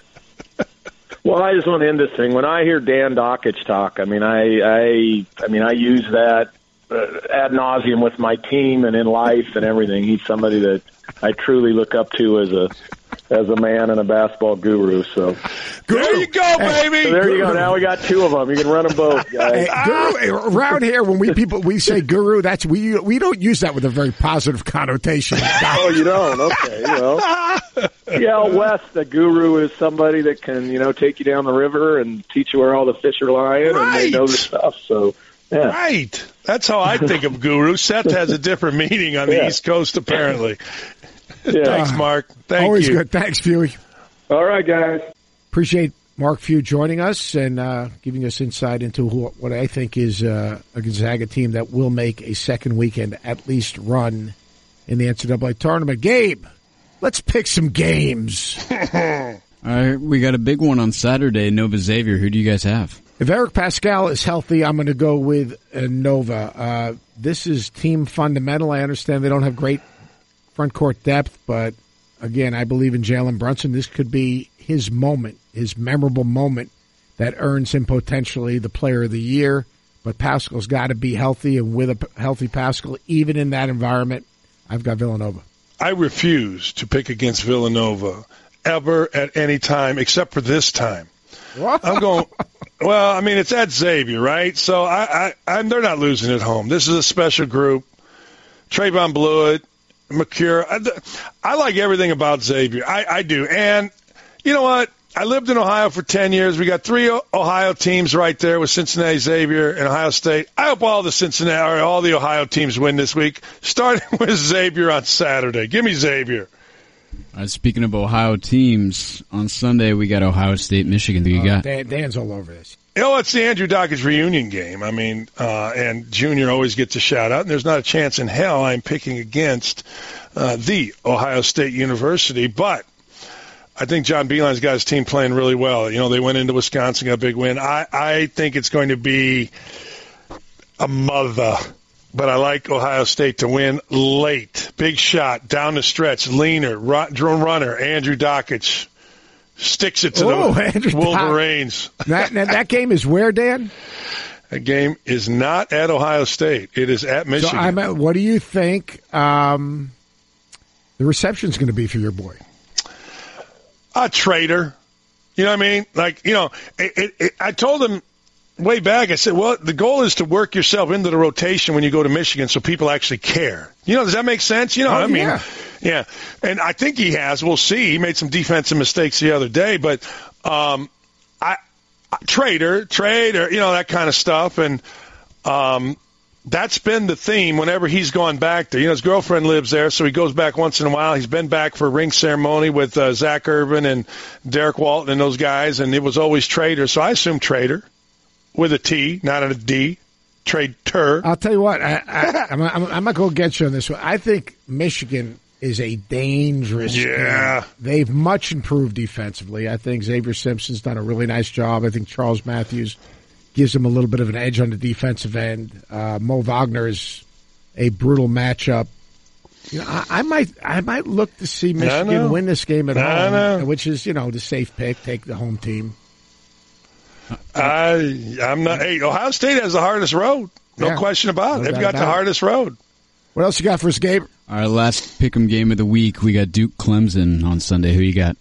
Well, I just want to end this thing. When I hear Dan Dockich talk, I mean, I, I, I mean, I use that uh, ad nauseum with my team and in life and everything. He's somebody that I truly look up to as a as a man and a basketball guru. So there you go, baby. So there you go. Now we got two of them. You can run them both, guys. Hey, guru, around here, when we people we say guru, that's we we don't use that with a very positive connotation. Oh, you don't? Okay, well, yeah, out west, the guru is somebody that can, you know, take you down the river and teach you where all the fish are lying, right. and they know the stuff. So, yeah. Right. That's how I think of guru. Seth has a different meaning on the yeah. East Coast, apparently. Yeah. Thanks, Mark. Thank Always you. good. Thanks, Huey. All right, guys. Appreciate Mark Few joining us and uh, giving us insight into who, what I think is uh, a Gonzaga team that will make a second weekend at least run in the N C double A tournament. Gabe, let's pick some games. All right, we got a big one on Saturday, Nova Xavier. Who do you guys have? If Eric Pascal is healthy, I'm going to go with uh, Nova. Uh, this is team fundamental. I understand they don't have great front court depth, but again, I believe in Jalen Brunson. This could be his moment, his memorable moment that earns him potentially the player of the year. But Pascal's got to be healthy, and with a healthy Pascal, even in that environment, I've got Villanova. I refuse to pick against Villanova ever at any time except for this time. I'm going, well, I mean, it's at Xavier, right? So I, I, I, they're not losing at home. This is a special group. Trayvon Blewett, McCure. I, I like everything about Xavier. I, I do. And you know what? I lived in Ohio for ten years. We got three Ohio teams right there with Cincinnati, Xavier, and Ohio State. I hope all the Cincinnati or all the Ohio teams win this week, starting with Xavier on Saturday. Give me Xavier. Uh, speaking of Ohio teams, on Sunday we got Ohio State, Michigan. Who you Uh, got? Dan, Dan's all over this. You know, it's the Andrew Dockage reunion game. I mean, uh, and Junior always gets a shout out, and there's not a chance in hell I'm picking against uh, the Ohio State University, but I think John Beilein's got his team playing really well. You know, they went into Wisconsin, got a big win. I, I think it's going to be a mother, but I like Ohio State to win late. Big shot, down the stretch, leaner, run, runner, Andrew Dockage sticks it to Oh, the Andrew Wolverines. That, that that game is where, Dan? That game is not at Ohio State. It is at Michigan. So I'm at, what do you think um, the reception's going to be for your boy? A traitor. You know what I mean? Like, you know, it, it, it, I told him way back, I said, well, the goal is to work yourself into the rotation when you go to Michigan so people actually care. You know, does that make sense? You know, Oh, I mean, yeah. yeah. And I think he has. We'll see. He made some defensive mistakes the other day, but um, I, I traitor, traitor, you know, that kind of stuff. And um, that's been the theme whenever he's gone back there. You know, his girlfriend lives there, so he goes back once in a while. He's been back for a ring ceremony with uh, Zach Irvin and Derek Walton and those guys, and it was always traitor. So I assume traitor with a T, not a D. Traitor. I'll tell you what, I, I, I'm, I'm, I'm not going to get you on this one. I think Michigan is a dangerous Yeah. team. They've much improved defensively. I think Xavier Simpson's done a really nice job. I think Charles Matthews gives them a little bit of an edge on the defensive end. Uh, Mo Wagner is a brutal matchup. You know, I, I might, I might look to see Michigan win this game at I home, know. which is, you know, the safe pick. Take the home team. I, I'm not. Hey, Ohio State has the hardest road. No Yeah. question about it. No They've doubt got the about it. hardest road. What else you got for us, Gabe? Our last pick'em game of the week, we got Duke Clemson on Sunday. Who you got?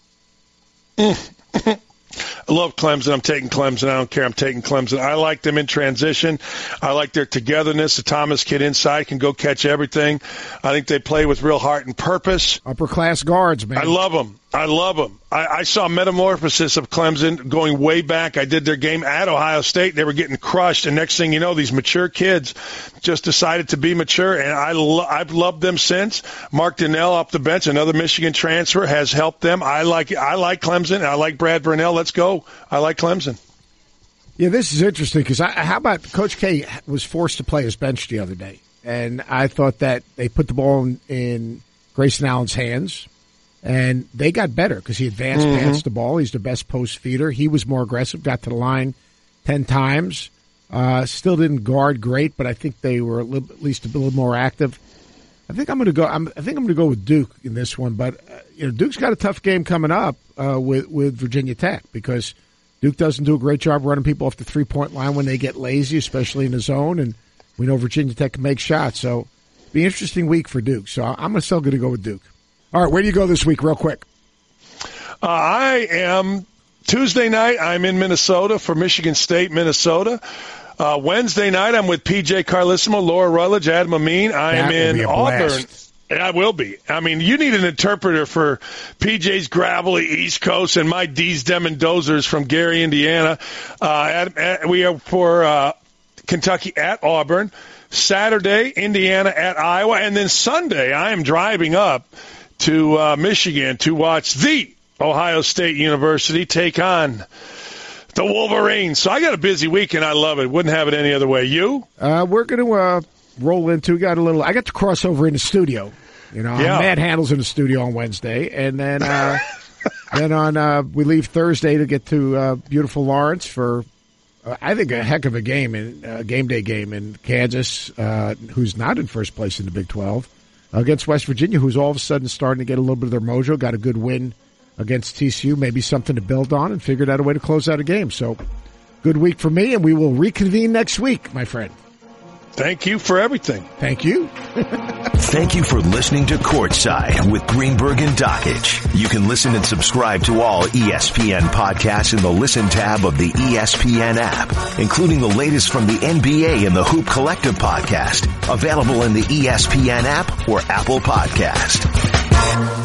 I love Clemson. I'm taking Clemson. I don't care. I'm taking Clemson. I like them in transition. I like their togetherness. The Thomas kid inside can go catch everything. I think they play with real heart and purpose. Upper class guards, man. I love them. I love them. I, I saw metamorphosis of Clemson going way back. I did their game at Ohio State. They were getting crushed, and next thing you know, these mature kids just decided to be mature, and I lo- I've loved them since. Mark Donnell off the bench, another Michigan transfer, has helped them. I like I like Clemson. I like Brad Vernell. Let's go. I like Clemson. Yeah, this is interesting because how about Coach K was forced to play his bench the other day, and I thought that they put the ball in, in Grayson Allen's hands. And they got better because he advanced mm-hmm. past the ball. He's the best post feeder. He was more aggressive, got to the line ten times. Uh, still didn't guard great, but I think they were a little, at least a little more active. I think I'm going to go. I'm, I think I'm going to go with Duke in this one. But uh, you know, Duke's got a tough game coming up uh, with with Virginia Tech because Duke doesn't do a great job running people off the three point line when they get lazy, especially in the zone. And we know Virginia Tech can make shots, so it'll be an interesting week for Duke. So I'm still going to go with Duke. All right, where do you go this week, real quick? Uh, I am Tuesday night. I'm in Minnesota for Michigan State, Minnesota. Uh, Wednesday night, I'm with P J Carlissimo, Laura Rutledge, Adam Amin. I that am in Auburn. Blast. I will be. I mean, you need an interpreter for P J's gravelly East Coast and my D's, Dem, and Dozers from Gary, Indiana. Uh, at, at, we are for uh, Kentucky at Auburn. Saturday, Indiana at Iowa. And then Sunday, I am driving up to uh, Michigan to watch the Ohio State University take on the Wolverines. So I got a busy week, and I love it. Wouldn't have it any other way. You? Uh, we're going to uh, roll into, we got a little, I got to cross over in the studio. You know, yeah. Mad Handles in the studio on Wednesday. And then uh, then on, uh, we leave Thursday to get to uh, beautiful Lawrence for, uh, I think, a heck of a game, in uh, game day game in Kansas, uh, who's not in first place in the Big twelve. Against West Virginia, who's all of a sudden starting to get a little bit of their mojo, got a good win against T C U, maybe something to build on, and figured out a way to close out a game. So, good week for me, and we will reconvene next week, my friend. Thank you for everything. Thank you. Thank you for listening to Courtside with Greenberg and Dockich. You can listen and subscribe to all E S P N podcasts in the Listen tab of the E S P N app, including the latest from the N B A and the Hoop Collective podcast, available in the E S P N app or Apple Podcast.